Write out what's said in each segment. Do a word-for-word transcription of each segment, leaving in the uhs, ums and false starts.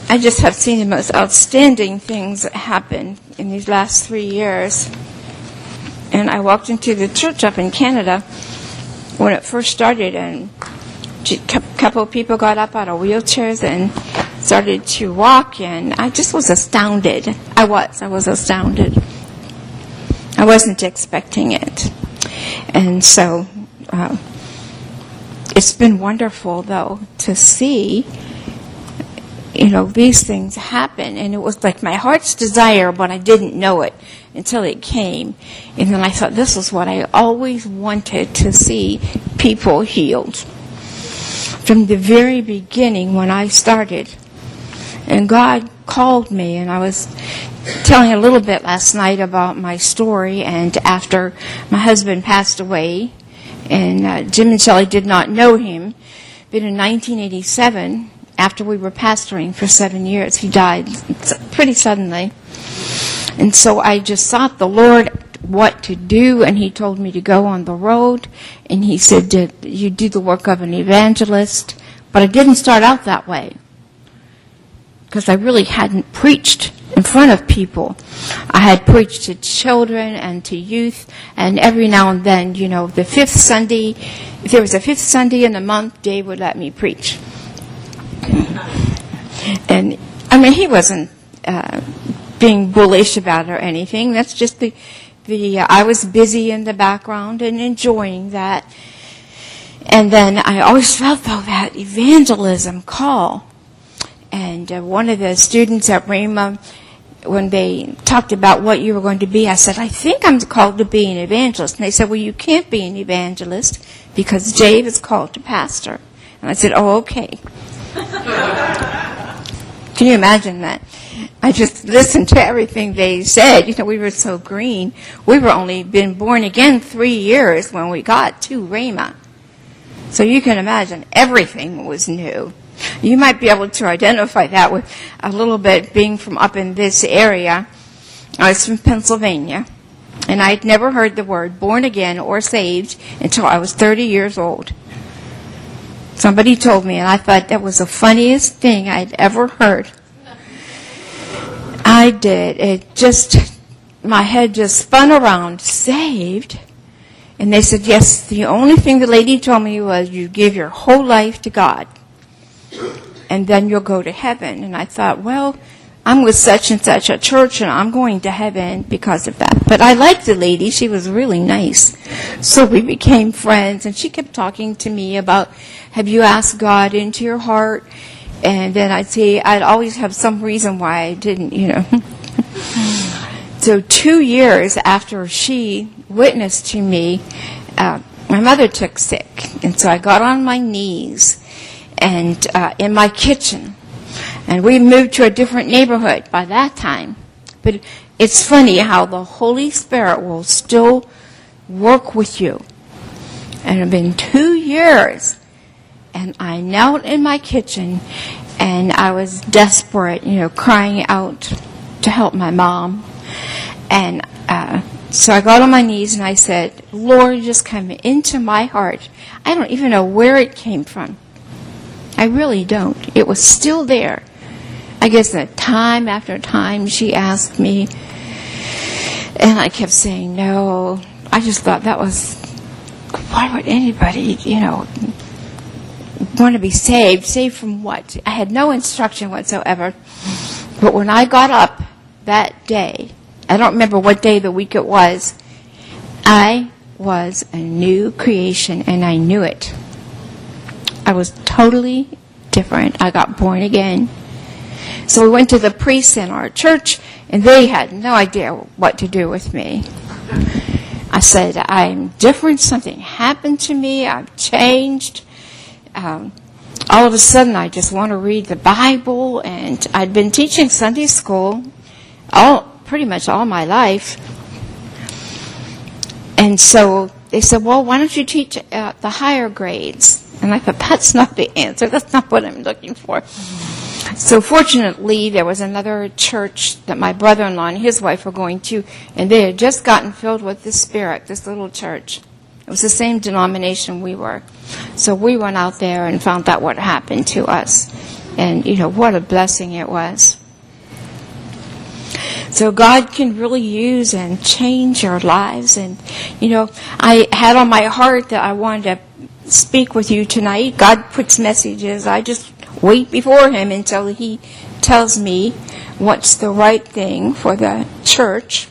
I just have seen the most outstanding things happen in these last three years. And I walked into the church up in Canada when it first started, and a couple of people got up out of wheelchairs and started to walk, and I just was astounded. I was. I was astounded. I wasn't expecting it. And so uh, it's been wonderful, though, to see, you know, these things happen. And it was like my heart's desire, but I didn't know it until it came. And then I thought, this is what I always wanted to see, people healed. From the very beginning when I started. And God called me, and I was telling a little bit last night about my story, and after my husband passed away, and uh, Jim and Shelley did not know him, but in nineteen eighty-seven, after we were pastoring for seven years, he died pretty suddenly. And so I just sought the Lord what to do, and he told me to go on the road, and he said, you do the work of an evangelist. But I didn't start out that way, because I really hadn't preached in front of people. I had preached to children and to youth, and every now and then, you know, the fifth Sunday, if there was a fifth Sunday in the month, Dave would let me preach. And, I mean, he wasn't uh, being bullish about it or anything. That's just the, the uh, I was busy in the background and enjoying that. And then I always felt, though, that evangelism call. And uh, one of the students at Rhema, when they talked about what you were going to be, I said, I think I'm called to be an evangelist. And they said, well, you can't be an evangelist because Dave is called to pastor. And I said, oh, okay. Can you imagine that? I just listened to everything they said. You know, we were so green. We were only been born again three years when we got to Rhema. So you can imagine everything was new. You might be able to identify that with a little bit being from up in this area. I was from Pennsylvania, and I had never heard the word born again or saved until I was thirty years old. Somebody told me, and I thought that was the funniest thing I'd ever heard. I did. It just, my head just spun around. Saved? And they said, yes, the only thing the lady told me was you give your whole life to God, and then you'll go to heaven. And I thought, well, I'm with such and such a church, and I'm going to heaven because of that. But I liked the lady. She was really nice. So we became friends, and she kept talking to me about, have you asked God into your heart? And then I'd say, I'd always have some reason why I didn't, you know. So two years after she witnessed to me, uh, my mother took sick. And so I got on my knees and uh, in my kitchen. And we moved to a different neighborhood by that time. But it's funny how the Holy Spirit will still work with you. And it's been two years. And I knelt in my kitchen, and I was desperate, you know, crying out to help my mom. And uh, so I got on my knees, and I said, Lord, just come into my heart. I don't even know where it came from. I really don't. It was still there. I guess that time after time she asked me, and I kept saying no. I just thought that was, why would anybody, you know, want to be saved? Saved from what? I had no instruction whatsoever. But when I got up that day, I don't remember what day of the week it was, I was a new creation, and I knew it. I was totally different. I got born again. So we went to the priests in our church, and they had no idea what to do with me. I said, I'm different. Something happened to me. I've changed. Um, all of a sudden, I just want to read the Bible, and I'd been teaching Sunday school all pretty much all my life. And so they said, well, why don't you teach uh, the higher grades? And I thought, that's not the answer. That's not what I'm looking for. So fortunately, there was another church that my brother-in-law and his wife were going to, and they had just gotten filled with the Spirit, this little church. It was the same denomination we were. So we went out there and found out what happened to us. And, you know, what a blessing it was. So God can really use and change our lives. And, you know, I had on my heart that I wanted to speak with you tonight. God puts messages. I just wait before Him until He tells me what's the right thing for the church.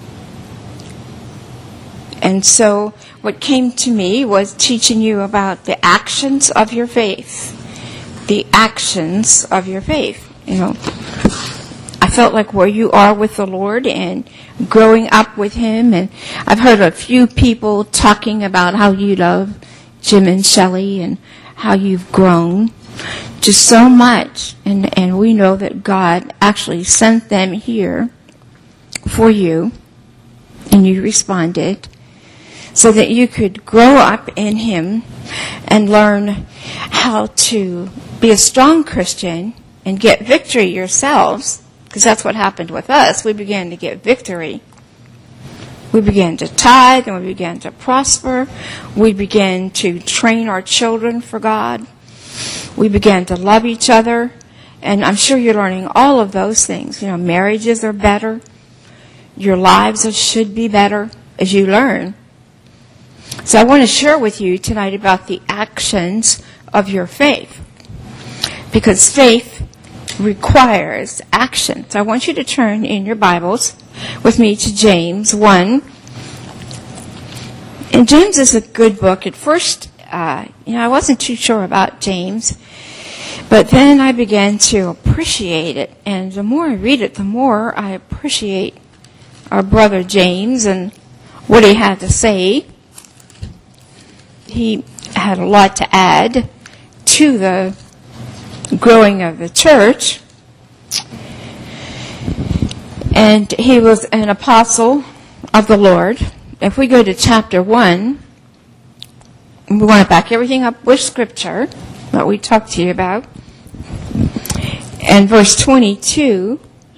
And so what came to me was teaching you about the actions of your faith. The actions of your faith. You know, I felt like where you are with the Lord and growing up with Him. And I've heard a few people talking about how you love Jim and Shelley and how you've grown just so much. And, and we know that God actually sent them here for you. And you responded. So that you could grow up in Him and learn how to be a strong Christian and get victory yourselves, because that's what happened with us. We began to get victory. We began to tithe and we began to prosper. We began to train our children for God. We began to love each other. And I'm sure you're learning all of those things. You know, marriages are better. Your lives should be better as you learn. So I want to share with you tonight about the actions of your faith. Because faith requires action. So I want you to turn in your Bibles with me to James one. And James is a good book. At first, uh, you know, I wasn't too sure about James. But then I began to appreciate it. And the more I read it, the more I appreciate our brother James and what he had to say. He had a lot to add to the growing of the church. And he was an apostle of the Lord. If we go to chapter one, we want to back everything up with Scripture, what we talked to you about. And verse twenty-two,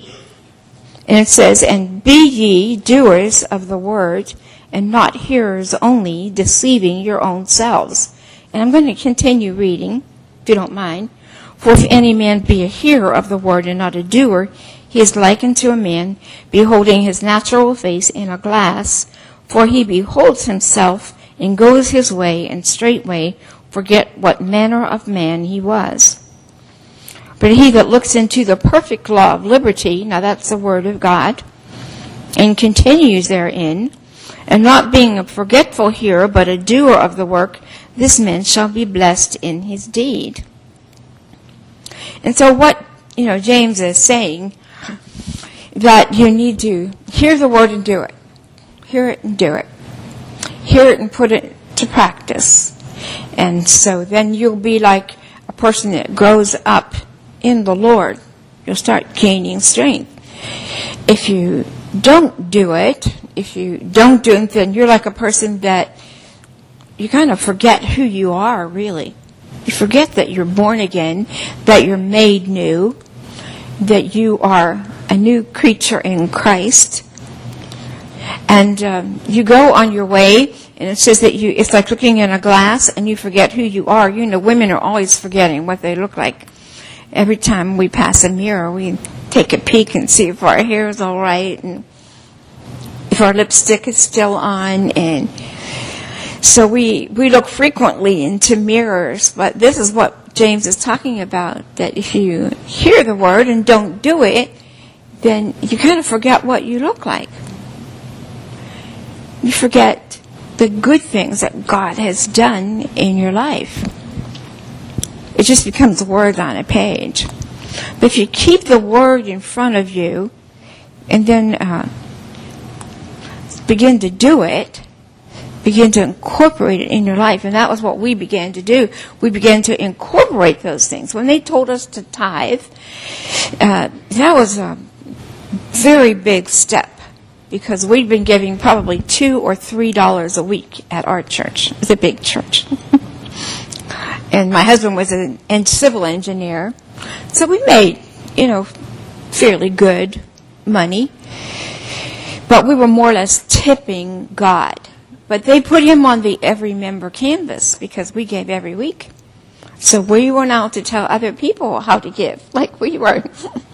and it says, "And be ye doers of the word, and not hearers only, deceiving your own selves." And I'm going to continue reading, if you don't mind. "For if any man be a hearer of the word and not a doer, he is like unto a man beholding his natural face in a glass. For he beholds himself and goes his way, and straightway forget what manner of man he was. But he that looks into the perfect law of liberty," now that's the word of God, "and continues therein, and not being a forgetful hearer, but a doer of the work, this man shall be blessed in his deed." And so what, you know, James is saying, that you need to hear the word and do it. Hear it and do it. Hear it and put it to practice. And so then you'll be like a person that grows up in the Lord. You'll start gaining strength. If you don't do it, if you don't do it, then you're like a person that you kind of forget who you are, really. You forget that you're born again, that you're made new, that you are a new creature in Christ. And um, you go on your way, and it says that you, it's like looking in a glass, and you forget who you are. You know, women are always forgetting what they look like. Every time we pass a mirror, we take a peek and see if our hair is all right, and if our lipstick is still on. And so we, we look frequently into mirrors, but this is what James is talking about, that if you hear the word and don't do it, then you kind of forget what you look like. You forget the good things that God has done in your life. It just becomes words on a page. But if you keep the word in front of you and then uh, begin to do it, begin to incorporate it in your life, and that was what we began to do. We began to incorporate those things. When they told us to tithe, uh, that was a very big step, because we'd been giving probably two or three dollars a week at our church. It's a big church. And my husband was a, a civil engineer. So we made, you know, fairly good money. But we were more or less tipping God. But they put him on the every member canvas because we gave every week. So we were now to tell other people how to give, like we were.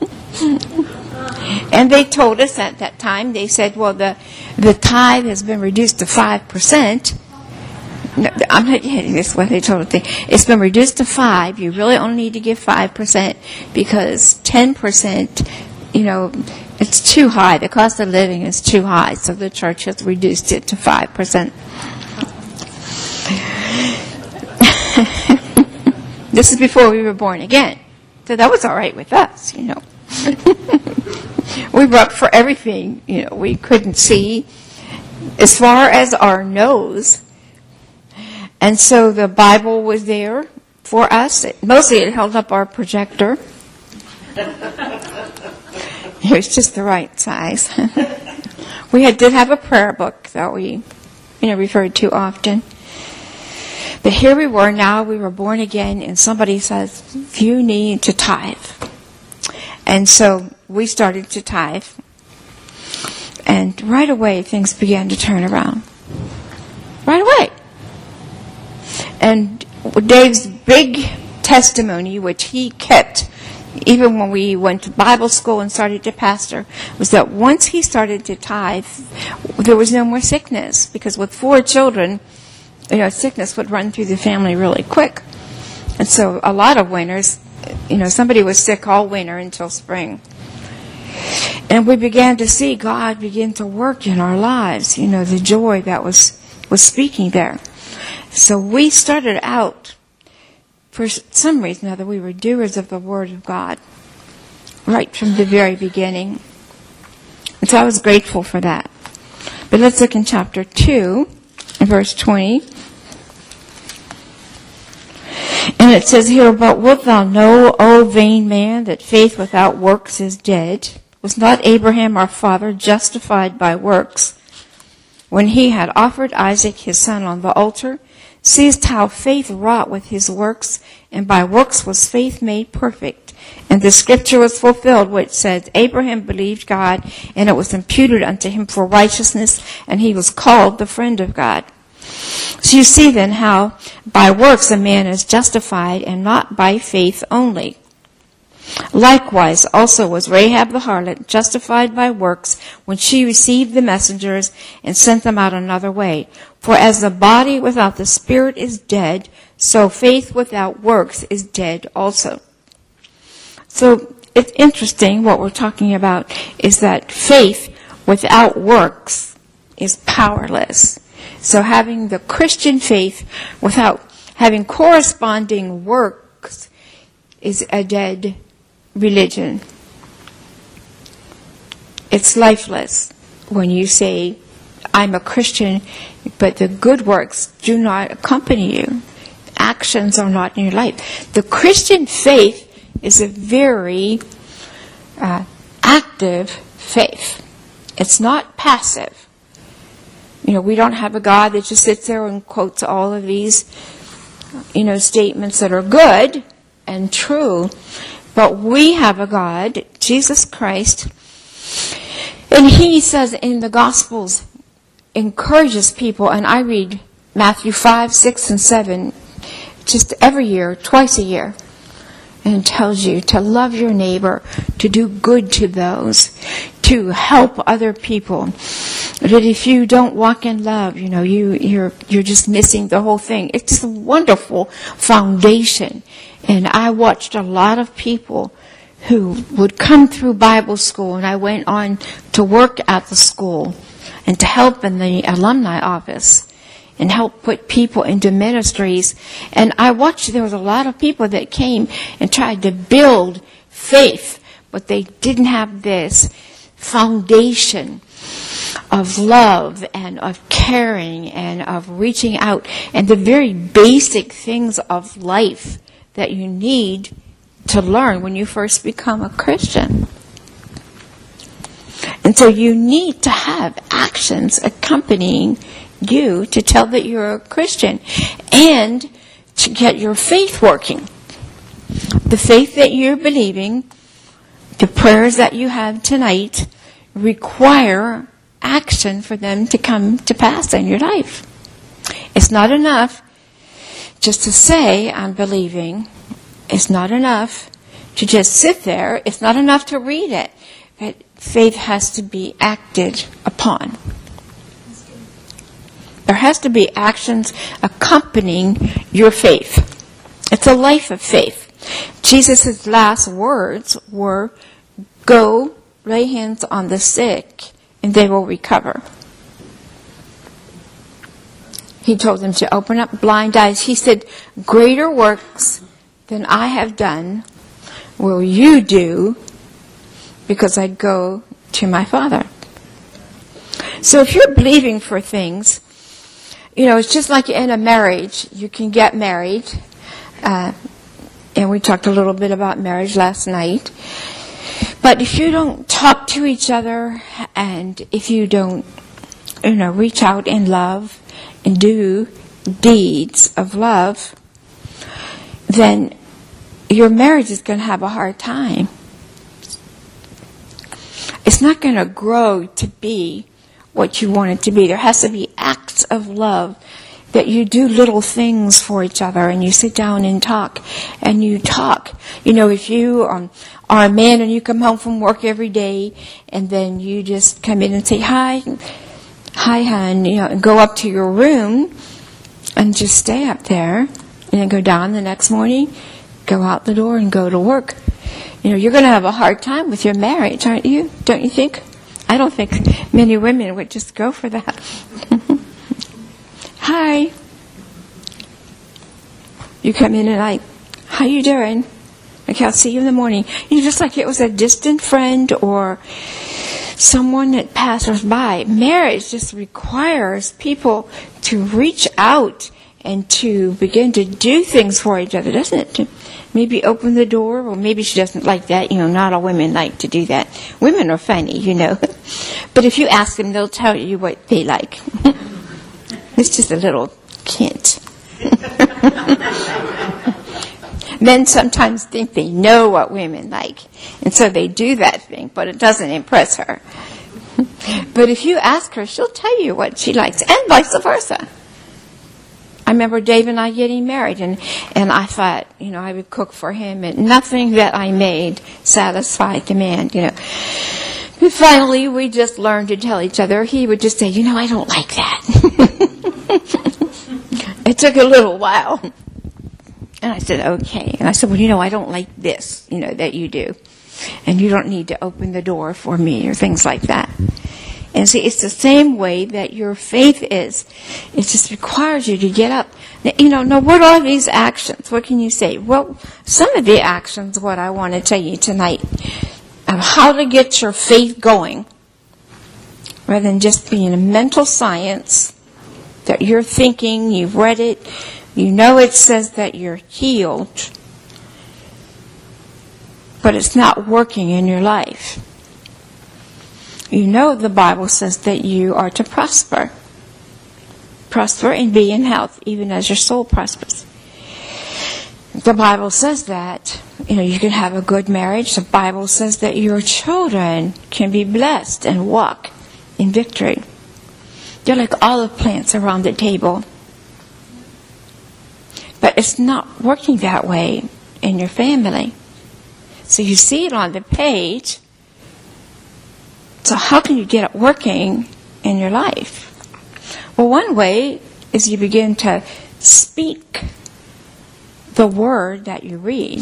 And they told us at that time, they said, well, the, the tithe has been reduced to five percent. No, I'm not getting this, what they told us. It's been reduced to five. You really only need to give five percent because ten percent, you know, it's too high. The cost of living is too high. So the church has reduced it to five percent. This is before we were born again. So that was all right with us, you know. We were up for everything, you know. We couldn't see as far as our nose. And so the Bible was there for us. It, mostly it held up our projector. It was just the right size. We had, did have a prayer book that we, you know, referred to often. But here we were now, we were born again, and somebody says, you need to tithe. And so we started to tithe. And right away, things began to turn around. Right away. And Dave's big testimony, which he kept even when we went to Bible school and started to pastor, was that once he started to tithe, there was no more sickness. Because with four children, you know, sickness would run through the family really quick. And so a lot of winters, you know, somebody was sick all winter until spring. And we began to see God begin to work in our lives, you know, the joy that was, was speaking there. So we started out, for some reason or other, we were doers of the Word of God right from the very beginning. And so I was grateful for that. But let's look in chapter two, verse twenty. And it says here, but wilt thou know, O vain man, that faith without works is dead? Was not Abraham our father justified by works when he had offered Isaac his son on the altar? Seest how faith wrought with his works, and by works was faith made perfect. And the scripture was fulfilled, which says, Abraham believed God, and it was imputed unto him for righteousness, and he was called the friend of God. So you see then how by works a man is justified, and not by faith only. Likewise also was Rahab the harlot justified by works when she received the messengers and sent them out another way. For as the body without the spirit is dead, so faith without works is dead also. So it's interesting what we're talking about is that faith without works is powerless. So having the Christian faith without having corresponding works is a dead religion. It's lifeless when you say, I'm a Christian, but the good works do not accompany you. Actions are not in your life. The Christian faith is a very uh, active faith. It's not passive. You know, we don't have a God that just sits there and quotes all of these, you know, statements that are good and true. But we have a God, Jesus Christ, and he says in the Gospels, encourages people, and I read Matthew five, six, and seven just every year, twice a year, and it tells you to love your neighbor, to do good to those, to help other people. That if you don't walk in love, you know, you, you're you're just missing the whole thing. It's just a wonderful foundation. And I watched a lot of people who would come through Bible school, and I went on to work at the school and to help in the alumni office and help put people into ministries. And I watched there was a lot of people that came and tried to build faith, but they didn't have this foundation of love and of caring and of reaching out and the very basic things of life that you need to learn when you first become a Christian. And so you need to have actions accompanying you to tell that you're a Christian and to get your faith working. The faith that you're believing, the prayers that you have tonight require action for them to come to pass in your life. It's not enough Just to say I'm believing is not enough to just sit there. It's not enough to read it. But faith has to be acted upon. There has to be actions accompanying your faith. It's a life of faith. Jesus' last words were, go, lay hands on the sick, and they will recover. He told them to open up blind eyes. He said, greater works than I have done will you do, because I go to my Father. So if you're believing for things, you know, it's just like in a marriage. You can get married, uh, and we talked a little bit about marriage last night. But if you don't talk to each other, and if you don't, you know, reach out in love and do deeds of love, then your marriage is going to have a hard time. It's not going to grow to be what you want it to be. There has to be acts of love, that you do little things for each other, and you sit down and talk, and you talk. You know, if you um, are a man and you come home from work every day, and then you just come in and say, hi, hi, hon, you know, and go up to your room, and just stay up there, and then go down the next morning, go out the door, and go to work. You know, you're going to have a hard time with your marriage, aren't you? Don't you think? I don't think many women would just go for that. Hi. You come in and I, how you doing? Okay, I'll see you in the morning. You know, just like it was a distant friend or someone that passes by. Marriage just requires people to reach out and to begin to do things for each other, doesn't it? To maybe open the door, or maybe she doesn't like that. You know, not all women like to do that. Women are funny, you know. But if you ask them, they'll tell you what they like. It's just a little hint. Men sometimes think they know what women like, and so they do that thing, but it doesn't impress her. But if you ask her, she'll tell you what she likes, and vice versa. I remember Dave and I getting married, and, and I thought, you know, I would cook for him, and nothing that I made satisfied the man, you know. But finally, we just learned to tell each other. He would just say, you know, I don't like that. It took a little while. And I said, okay. And I said, well, you know, I don't like this, you know, that you do. And you don't need to open the door for me, or things like that. And see, it's the same way that your faith is. It just requires you to get up. Now, you know, now what are these actions? What can you say? Well, some of the actions, what I want to tell you tonight, of how to get your faith going, rather than just being a mental science, that you're thinking, you've read it, you know it says that you're healed, but it's not working in your life. You know the Bible says that you are to prosper. Prosper and be in health, even as your soul prospers. The Bible says that, you know, you can have a good marriage. The Bible says that your children can be blessed and walk in victory. They're like olive plants around the table. But it's not working that way in your family. So you see it on the page. So how can you get it working in your life? Well, one way is you begin to speak the word that you read.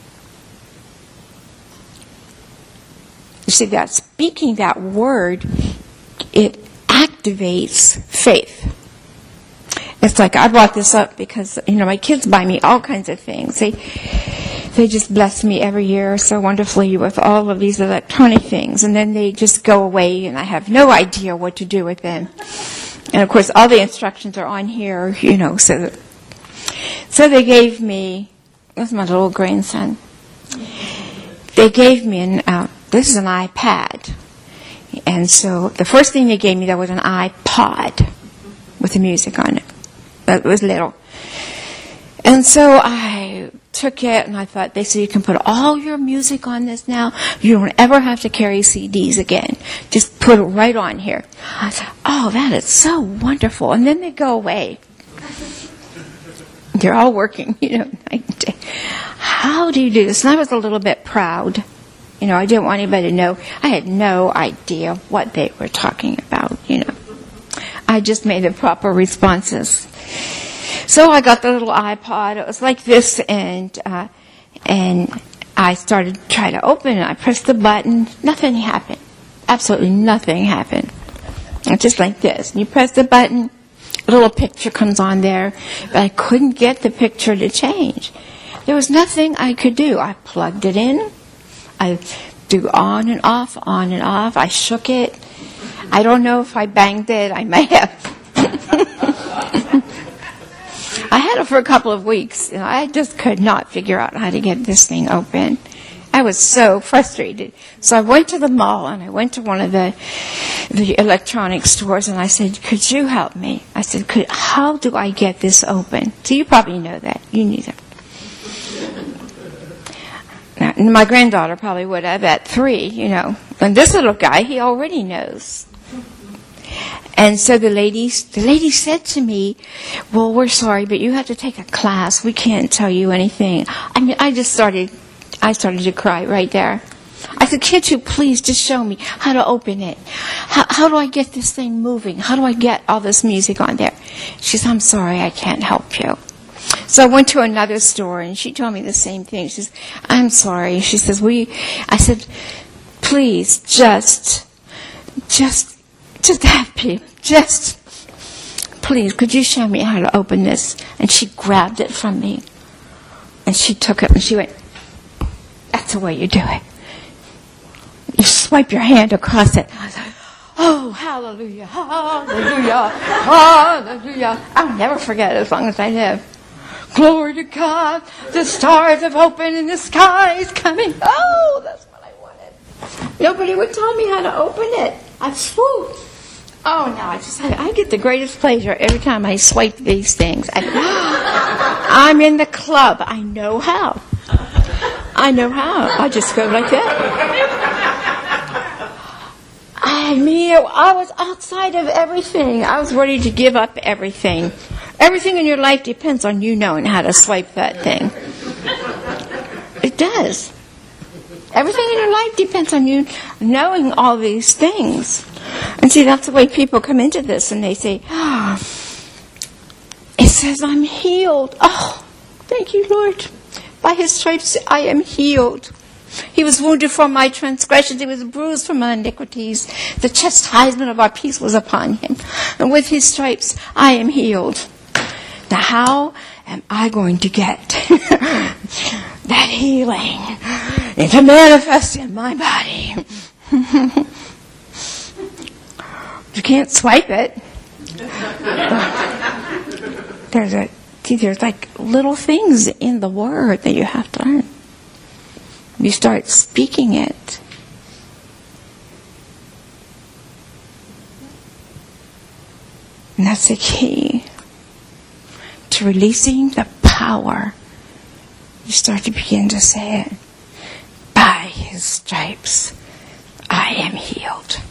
You see, that speaking that word, it activates faith. It's like, I brought this up because, you know, my kids buy me all kinds of things. They they just bless me every year so wonderfully with all of these electronic things. And then they just go away, and I have no idea what to do with them. And, of course, all the instructions are on here, you know. So, so they gave me, that's my little grandson. They gave me, an, uh, this is an iPad. And so the first thing they gave me, there was an iPod with the music on it. But it was little. And so I took it, and I thought, they said, you can put all your music on this now. You don't ever have to carry C Ds again. Just put it right on here. I said, oh, that is so wonderful. And then they go away. They're all working, you know, night and day. How do you do this? And I was a little bit proud. You know, I didn't want anybody to know. I had no idea what they were talking about, you know. I just made the proper responses. So I got the little iPod. It was like this, and uh, and I started to try to open it. I pressed the button. Nothing happened. Absolutely nothing happened. It's just like this. You press the button, a little picture comes on there, but I couldn't get the picture to change. There was nothing I could do. I plugged it in. I do on and off, on and off. I shook it. I don't know if I banged it. I may have. I had it for a couple of weeks. And I just could not figure out how to get this thing open. I was so frustrated. So I went to the mall, and I went to one of the the electronic stores, and I said, could you help me? I said, could, how do I get this open? So you probably know that. You knew that. Now, my granddaughter probably would have at three, you know. And this little guy, he already knows. And so the lady, the lady said to me, well, we're sorry, but you have to take a class. We can't tell you anything. I mean, I just started, I started to cry right there. I said, can't you please just show me how to open it? How, how do I get this thing moving? How do I get all this music on there? She said, I'm sorry, I can't help you. So I went to another store, and she told me the same thing. She says, I'm sorry. She says, we, I said, please, just, just, just happy, just, please, could you show me how to open this? And she grabbed it from me, and she took it, and she went, that's the way you do it. You swipe your hand across it. I was like, oh, hallelujah, hallelujah, hallelujah. I'll never forget it as long as I live. Glory to God, the stars have opened and the sky is coming. Oh, that's what I wanted. Nobody would tell me how to open it. I swoop. Oh, no, I just I get the greatest pleasure every time I swipe these things. I, I'm in the club. I know how. I know how. I just go like that. I mean, I was outside of everything. I was ready to give up everything. Everything in your life depends on you knowing how to swipe that thing. It does. Everything in your life depends on you knowing all these things. And see, that's the way people come into this, and they say, oh, it says I'm healed. Oh, thank you, Lord. By his stripes I am healed. He was wounded for my transgressions. He was bruised for my iniquities. The chastisement of our peace was upon him. And with his stripes I am healed. Now, how am I going to get that healing and to manifest in my body? You can't swipe it. There's a see, there's like little things in the Word that you have to learn. You start speaking it. And that's the key to releasing the power. You start to begin to say it. By his stripes, I am healed.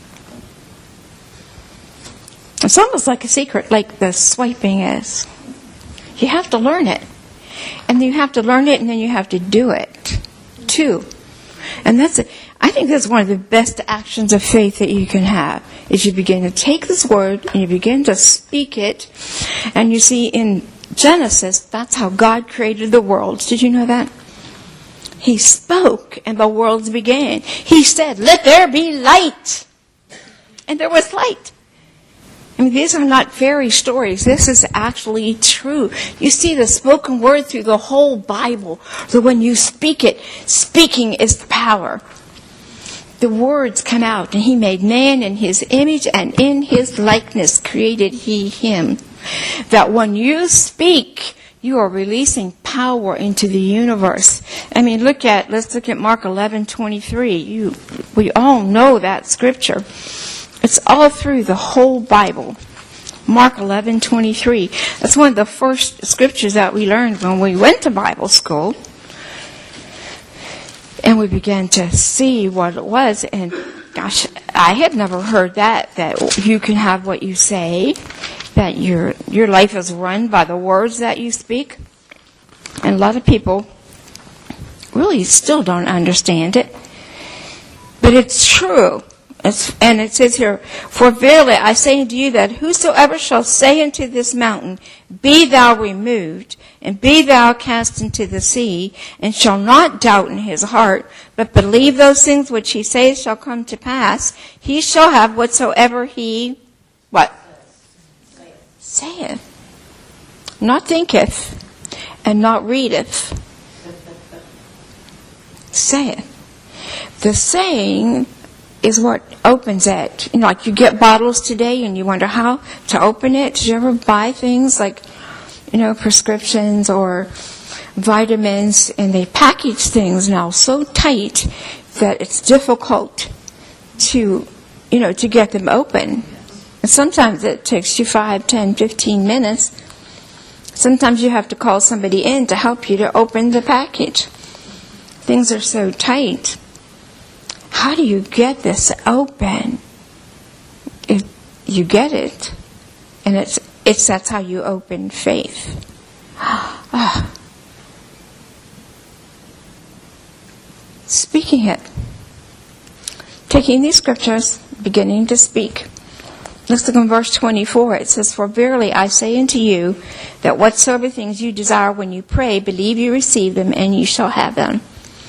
It's almost like a secret, like the swiping is. You have to learn it. And you have to learn it, and then you have to do it, too. And that's, a, I think that's one of the best actions of faith that you can have, is you begin to take this word, and you begin to speak it. And you see, in Genesis, that's how God created the worlds. Did you know that? He spoke, and the worlds began. He said, let there be light. And there was light. I mean, these are not fairy stories. This is actually true. You see the spoken word through the whole Bible. So when you speak it, speaking is the power. The words come out, and he made man in his image, and in his likeness created he him. That when you speak, you are releasing power into the universe. I mean, look at, let's look at Mark eleven twenty-three. You, we all know that scripture. It's all through the whole Bible. Mark eleven twenty-three. That's one of the first scriptures that we learned when we went to Bible school. And we began to see what it was. And gosh, I had never heard that, that you can have what you say, that your your life is run by the words that you speak. And a lot of people really still don't understand it. But it's true. It's, and it says here, for verily I say unto you that whosoever shall say unto this mountain, be thou removed, and be thou cast into the sea, and shall not doubt in his heart, but believe those things which he saith shall come to pass, he shall have whatsoever he, what? Saith. Not thinketh, and not readeth. Saith. The saying is what opens it. You know, like you get bottles today and you wonder how to open it. Did you ever buy things like, you know, prescriptions or vitamins, and they package things now so tight that it's difficult to, you know, to get them open. And sometimes it takes you five, ten, fifteen minutes. Sometimes you have to call somebody in to help you to open the package. Things are so tight. How do you get this open? If you get it, and it's it's that's how you open faith. Ah. Speaking it, taking these scriptures, beginning to speak. Let's look in verse twenty-four. It says, for verily I say unto you, that whatsoever things you desire when you pray, believe you receive them, and you shall have them.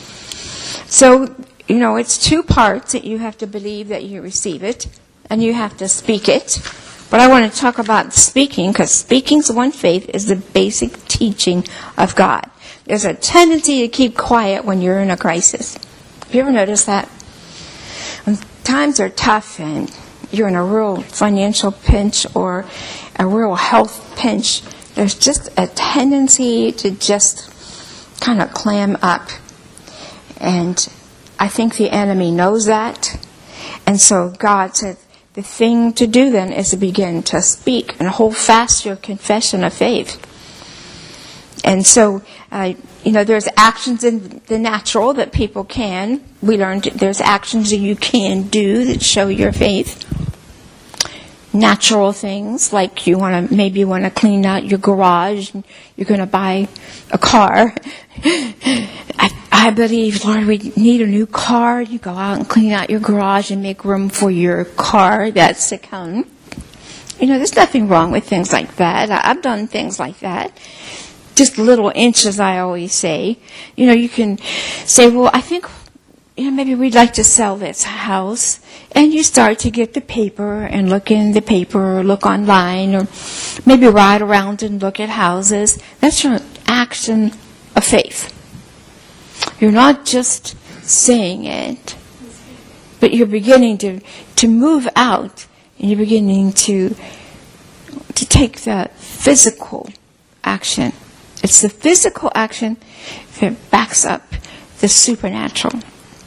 So, you know, it's two parts that you have to believe that you receive it, and you have to speak it. But I want to talk about speaking, because speaking's one faith is the basic teaching of God. There's a tendency to keep quiet when you're in a crisis. Have you ever noticed that? When times are tough and you're in a real financial pinch or a real health pinch, there's just a tendency to just kind of clam up. And I think the enemy knows that. And so God said the thing to do then is to begin to speak and hold fast your confession of faith. And so, uh, you know, there's actions in the natural that people can. We learned there's actions that you can do that show your faith. Natural things, like you want to, maybe you want to clean out your garage, and you're going to buy a car. I, I believe, Lord, we need a new car. You go out and clean out your garage and make room for your car that's to come. You know, there's nothing wrong with things like that. I, I've done things like that. Just little inches, I always say. You know, you can say, well, I think, you know, maybe we'd like to sell this house. And you start to get the paper and look in the paper or look online or maybe ride around and look at houses. That's your action of faith. You're not just saying it, but you're beginning to, to move out, and you're beginning to, to take the physical action. It's the physical action that backs up the supernatural.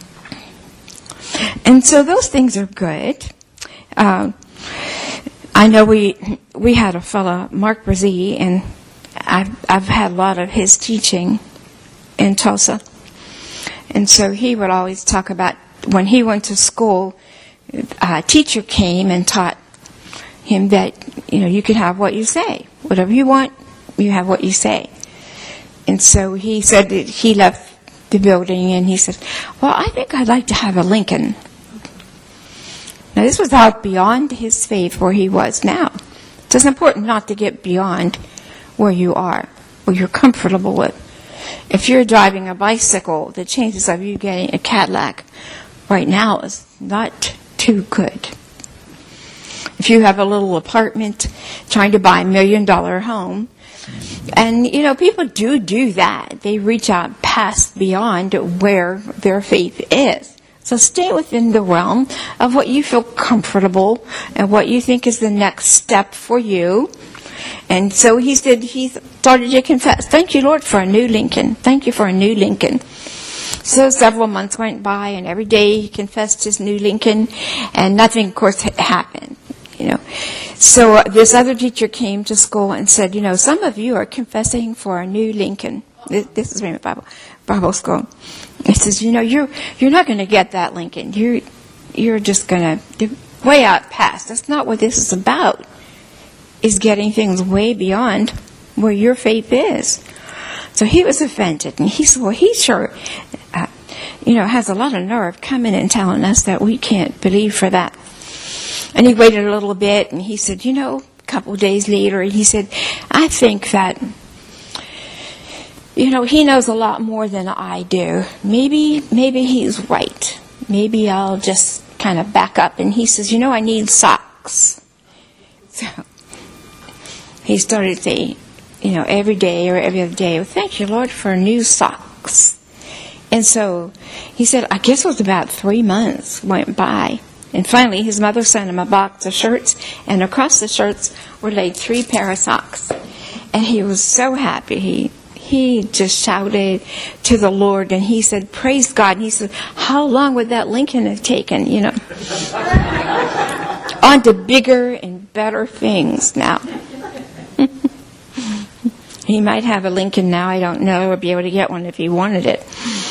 And so those things are good. Uh, I know we we had a fellow, Mark Brzee, and I've I've had a lot of his teaching in Tulsa. And so he would always talk about when he went to school, a teacher came and taught him that, you know, you can have what you say. Whatever you want, you have what you say. And so he said that he left the building and he said, well, I think I'd like to have a Lincoln. Now, this was out beyond his faith where he was now. So it's important not to get beyond where you are, where you're comfortable with. If you're driving a bicycle, the chances of you getting a Cadillac right now is not too good. If you have a little apartment trying to buy a million dollar home, and, you know, people do do that. They reach out past beyond where their faith is. So stay within the realm of what you feel comfortable and what you think is the next step for you. And so he said he started to confess, thank you, Lord, for a new Lincoln. Thank you for a new Lincoln. So several months went by, and every day he confessed his new Lincoln, and nothing, of course, happened. You know, so uh, this other teacher came to school and said, you know, some of you are confessing for a new Lincoln. This, this is Bible Bible school. He says, you know, you're you're not going to get that Lincoln. You're you're just going to way out past. That's not what this is about. Is getting things way beyond where your faith is. So he was offended, and he said, well, he sure, uh, you know, has a lot of nerve coming and telling us that we can't believe for that. And he waited a little bit, and he said, you know, a couple of days later, he said, I think that, you know, he knows a lot more than I do. Maybe, maybe he's right. Maybe I'll just kind of back up. And he says, you know, I need socks. So he started saying, you know, every day or every other day, well, thank you, Lord, for new socks. And so he said, I guess it was about three months went by. And finally, his mother sent him a box of shirts, and across the shirts were laid three pair of socks. And he was so happy. He he just shouted to the Lord, and he said, praise God. And he said, how long would that Lincoln have taken, you know? On to bigger and better things now. He might have a Lincoln now, I don't know, or be able to get one if he wanted it.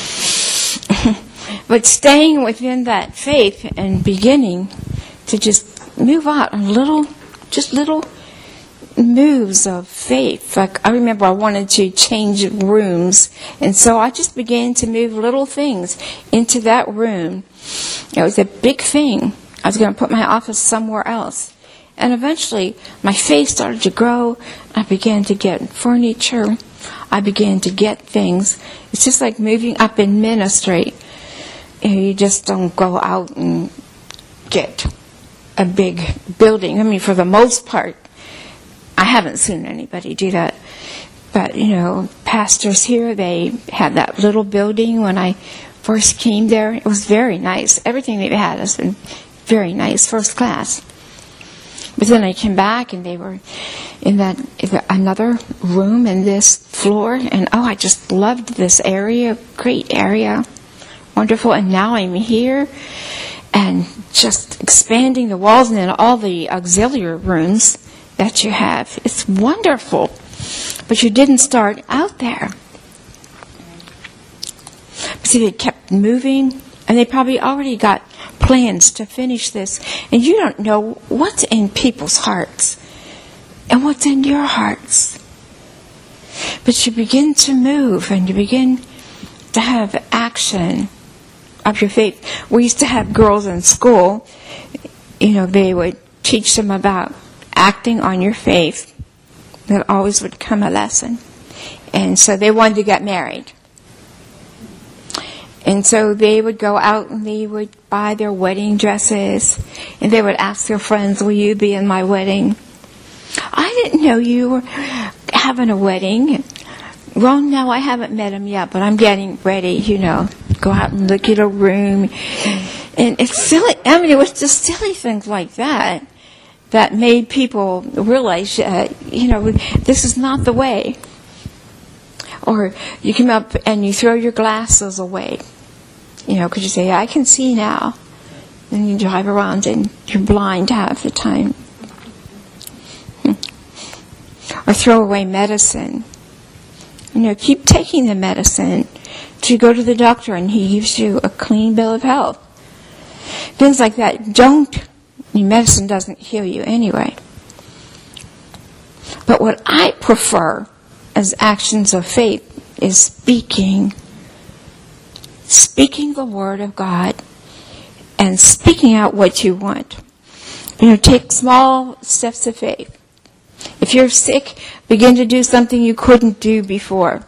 But staying within that faith and beginning to just move out on little, just little moves of faith. Like I remember I wanted to change rooms, and so I just began to move little things into that room. It was a big thing. I was going to put my office somewhere else. And eventually my faith started to grow. I began to get furniture. I began to get things. It's just like moving up in ministry. You just don't go out and get a big building. I mean, for the most part, I haven't seen anybody do that. But, you know, pastors here, they had that little building when I first came there. It was very nice. Everything they've had has been very nice, first class. But then I came back, and they were in that in another room in this floor. And, oh, I just loved this area, great area. Wonderful. And now I'm here and just expanding the walls and then all the auxiliary rooms that you have. It's wonderful. But you didn't start out there. But see, they kept moving, and they probably already got plans to finish this. And you don't know what's in people's hearts and what's in your hearts. But you begin to move, and you begin to have action of your faith. We used to have girls in school, you know, they would teach them about acting on your faith. There always would come a lesson. And so they wanted to get married. And so they would go out and they would buy their wedding dresses, and they would ask their friends, will you be in my wedding? I didn't know you were having a wedding. Well, no, I haven't met him yet, but I'm getting ready, you know. Go out and look at a room. And it's silly. I mean, it was just silly things like that that made people realize, uh, you know, this is not the way. Or you come up and you throw your glasses away, you know, because you say, I can see now. And you drive around and you're blind half the time. Or throw away medicine. You know, keep taking the medicine till you go to the doctor and he gives you a clean bill of health. Things like that. Don't, I mean, medicine doesn't heal you anyway. But what I prefer as actions of faith is speaking. Speaking the word of God and speaking out what you want. You know, take small steps of faith. If you're sick, begin to do something you couldn't do before.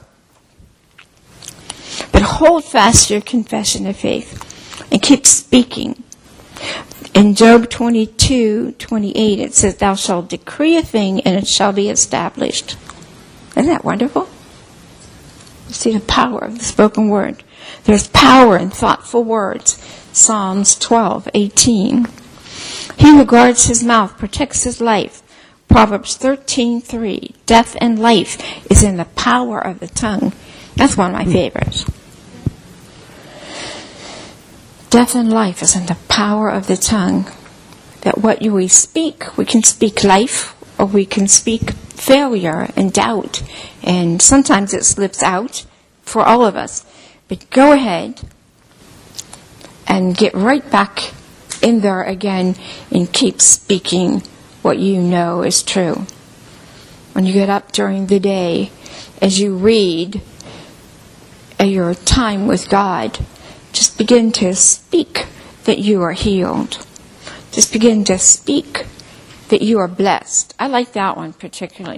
But hold fast your confession of faith and keep speaking. In Job twenty-two twenty-eight, it says, thou shalt decree a thing and it shall be established. Isn't that wonderful? You see the power of the spoken word. There's power in thoughtful words. Psalms twelve eighteen. He who guards his mouth protects his life. Proverbs thirteen three. Death and life is in the power of the tongue. That's one of my favorites. Death and life is in the power of the tongue. That what we speak, we can speak life, or we can speak failure and doubt. And sometimes it slips out for all of us. But go ahead and get right back in there again and keep speaking what you know is true. When you get up during the day as you read at your time with God, just begin to speak that you are healed. Just begin to speak that you are blessed. I like that one particularly.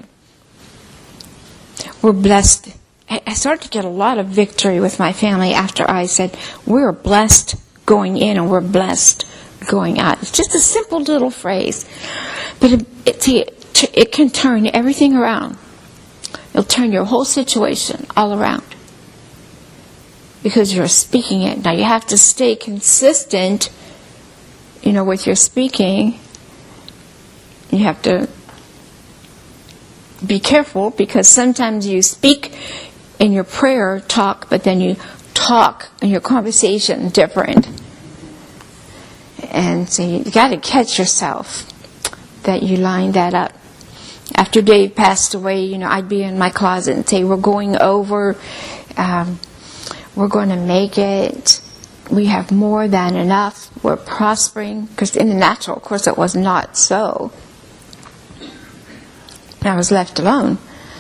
We're blessed. I started to get a lot of victory with my family after I said, we're blessed going in and we're blessed going out. It's just a simple little phrase. But it, it, it can turn everything around. It'll turn your whole situation all around. Because you're speaking it. Now you have to stay consistent, you know, with your speaking. You have to be careful because sometimes you speak in your prayer talk, but then you talk in your conversation different. And so you got to catch yourself that you line that up. After Dave passed away, you know, I'd be in my closet and say, we're going over, um, we're going to make it, we have more than enough, we're prospering. Because in the natural, of course, it was not so. I was left alone.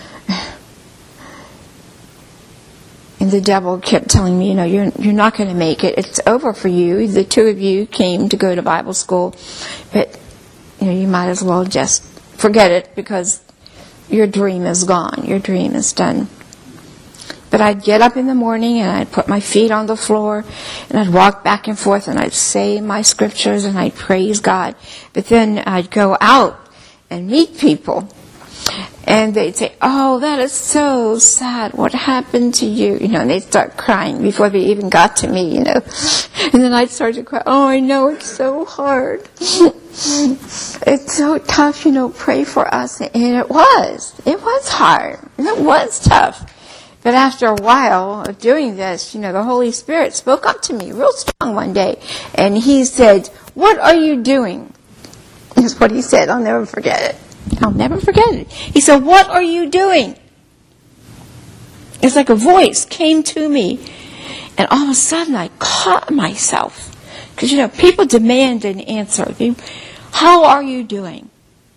And the devil kept telling me, you know, you're you're not going to make it. It's over for you. The two of you came to go to Bible school, but you know, you might as well just forget it because your dream is gone. Your dream is done. But I'd get up in the morning and I'd put my feet on the floor and I'd walk back and forth and I'd say my scriptures and I'd praise God. But then I'd go out and meet people. And they'd say, oh, that is so sad. What happened to you? You know, and they'd start crying before they even got to me, you know. And then I'd start to cry. Oh, I know, it's so hard. It's so tough, you know, pray for us. And it was. It was hard. It was tough. But after a while of doing this, you know, the Holy Spirit spoke up to me real strong one day. And he said, what are you doing? That's what he said. I'll never forget it. I'll never forget it. He said, what are you doing? It's like a voice came to me. And all of a sudden I caught myself. Because, you know, people demand an answer. They, how are you doing?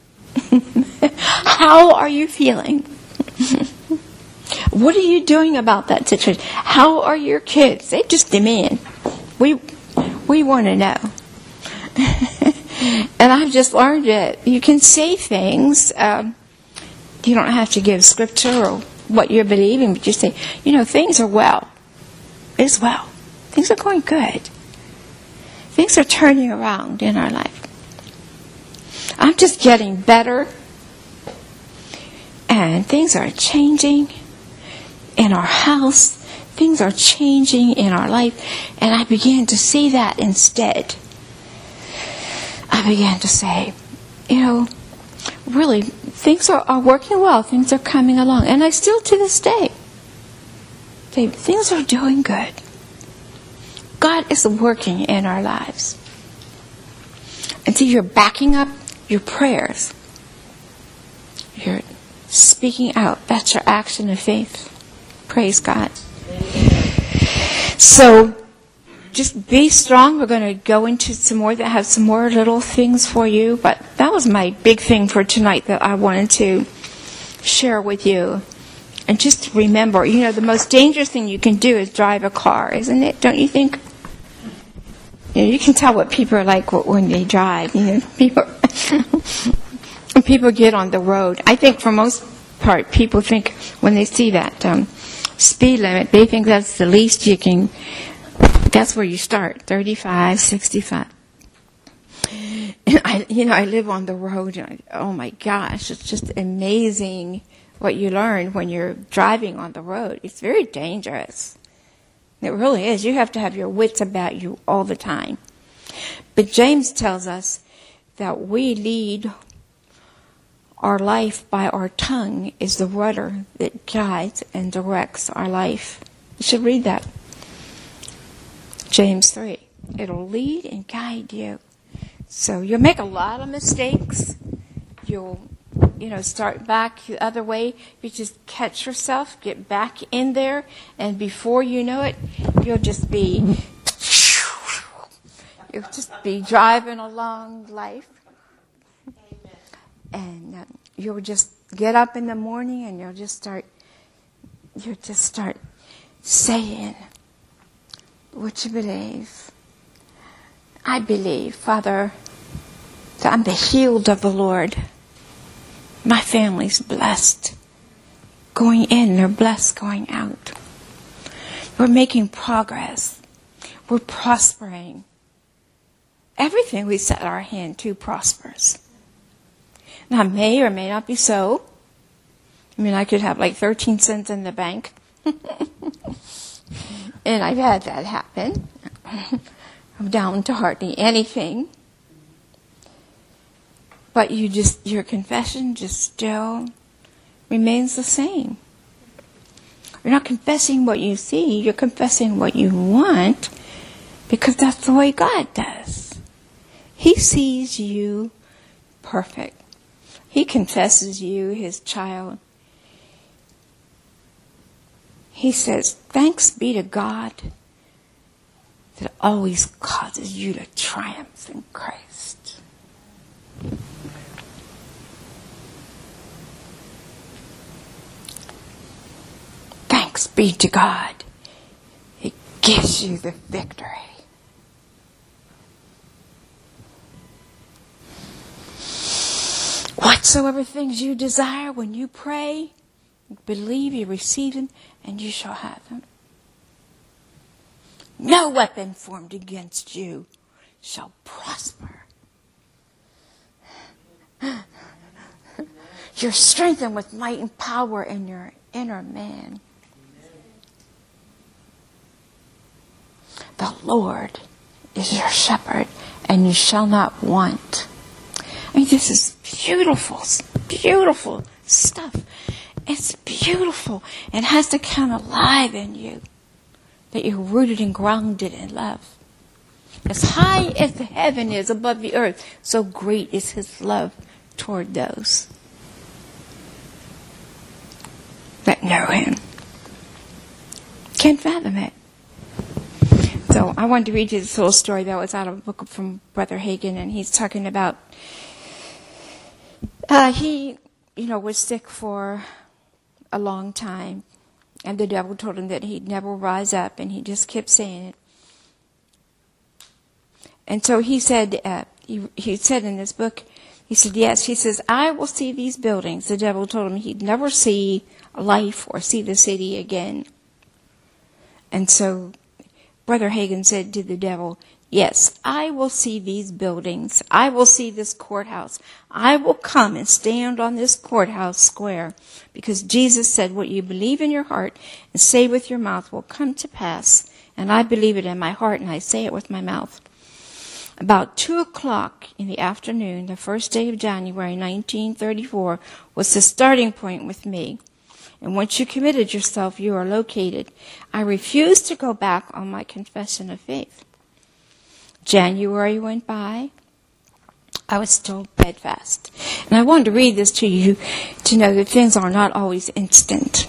How are you feeling? What are you doing about that situation? How are your kids? They just demand. We, we want to know. And I've just learned that you can say things. Um, you don't have to give scripture or what you're believing, but you say, you know, things are well. It's well. Things are going good. Things are turning around in our life. I'm just getting better. And things are changing in our house. Things are changing in our life. And I began to see that instead. I began to say, you know, really, things are, are working well. Things are coming along. And I still, to this day, say, things are doing good. God is working in our lives. And so you're backing up your prayers. You're speaking out. That's your action of faith. Praise God. So, just be strong. We're going to go into some more that have some more little things for you. But that was my big thing for tonight that I wanted to share with you. And just remember, you know, the most dangerous thing you can do is drive a car, isn't it? Don't you think? You know, you can tell what people are like when they drive. You know, people, people get on the road. I think for most part, people think when they see that um, speed limit, they think that's the least you can. That's where you start, thirty-five, sixty-five. And I, you know, I live on the road, and I, oh my gosh, it's just amazing what you learn when you're driving on the road. It's very dangerous. It really is. You have to have your wits about you all the time. But James tells us that we lead our life by our tongue is the rudder that guides and directs our life. You should read that. James three. It'll lead and guide you. So you'll make a lot of mistakes. You'll, you know, start back the other way. You just catch yourself, get back in there, and before you know it, you'll just be, you'll just be driving along life. And uh, you'll just get up in the morning and you'll just start you just start saying what you believe. I believe, Father, that I'm the healed of the Lord. My family's blessed going in, they're blessed going out. We're making progress. We're prospering. Everything we set our hand to prospers. Now, it may or may not be so. I mean, I could have like thirteen cents in the bank. And I've had that happen. I'm down to hardly anything. But you just, your confession just still remains the same. You're not confessing what you see, you're confessing what you want, because that's the way God does. He sees you perfect. He confesses you his child. He says, thanks be to God that always causes you to triumph in Christ. Thanks be to God. It gives you the victory. Whatsoever things you desire when you pray, believe you receive them, and you shall have them. No weapon formed against you shall prosper. You're strengthened with might and power in your inner man. The Lord is your shepherd, and you shall not want. I mean, this is beautiful, beautiful stuff. It's beautiful. It has to come alive in you, that you're rooted and grounded in love. As high as the heaven is above the earth, so great is his love toward those that know him. Can't fathom it. So I wanted to read you this little story that was out of a book from Brother Hagin, and he's talking about uh, he, you know, was sick for a long time, and the devil told him that he'd never rise up, and he just kept saying it. And so he said, uh, he, he said in this book, he said, yes, he says, I will see these buildings. The devil told him he'd never see life or see the city again. And so Brother Hagin said to the devil, yes, I will see these buildings. I will see this courthouse. I will come and stand on this courthouse square, because Jesus said what you believe in your heart and say with your mouth will come to pass. And I believe it in my heart, and I say it with my mouth. About two o'clock in the afternoon, the first day of January nineteen thirty-four, was the starting point with me. And once you committed yourself, you are located. I refused to go back on my confession of faith. January went by. I was still bedfast. And I wanted to read this to you to know that things are not always instant.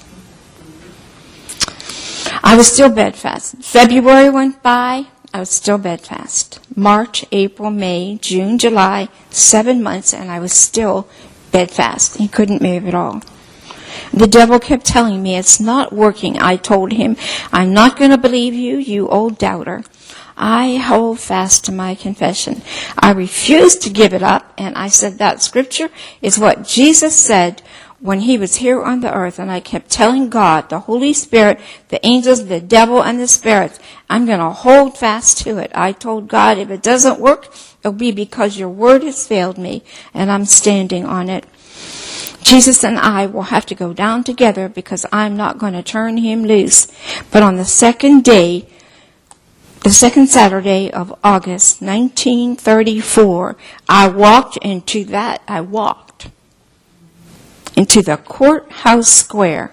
I was still bedfast. February went by. I was still bedfast. March, April, May, June, July, seven months, and I was still bedfast. He couldn't move at all. The devil kept telling me, it's not working. I told him, I'm not going to believe you, you old doubter. I hold fast to my confession. I refused to give it up, and I said that scripture is what Jesus said when he was here on the earth. And I kept telling God, the Holy Spirit, the angels, the devil, and the spirits, I'm going to hold fast to it. I told God, if it doesn't work, it'll be because your word has failed me, and I'm standing on it. Jesus and I will have to go down together, because I'm not going to turn him loose. But on the second day, the second Saturday of August, nineteen thirty-four, I walked into that, I walked into the courthouse square.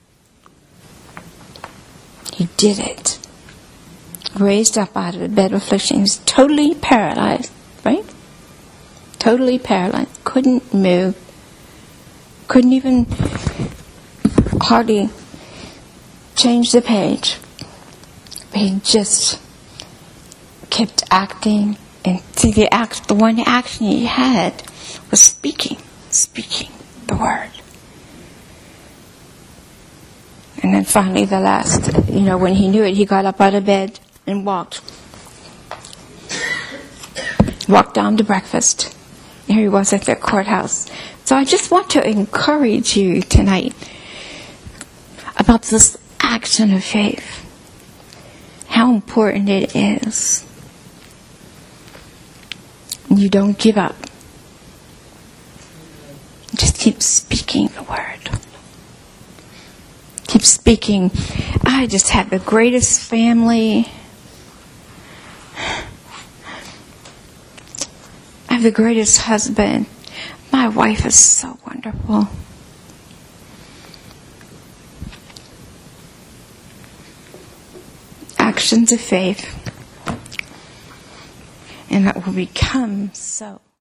He did it. Raised up out of the bed of affliction. He was totally paralyzed, right? Totally paralyzed. Couldn't move. Couldn't even hardly change the page. But he just kept acting, and see, the act, the one action he had was speaking, speaking the word. And then finally the last, you know, when he knew it, he got up out of bed and walked. Walked down to breakfast. Here he was at the courthouse. So I just want to encourage you tonight about this action of faith. How important it is. You don't give up. Just keep speaking the word. Keep speaking. I just have the greatest family. I have the greatest husband. My wife is so wonderful. Actions of faith. And that will become so.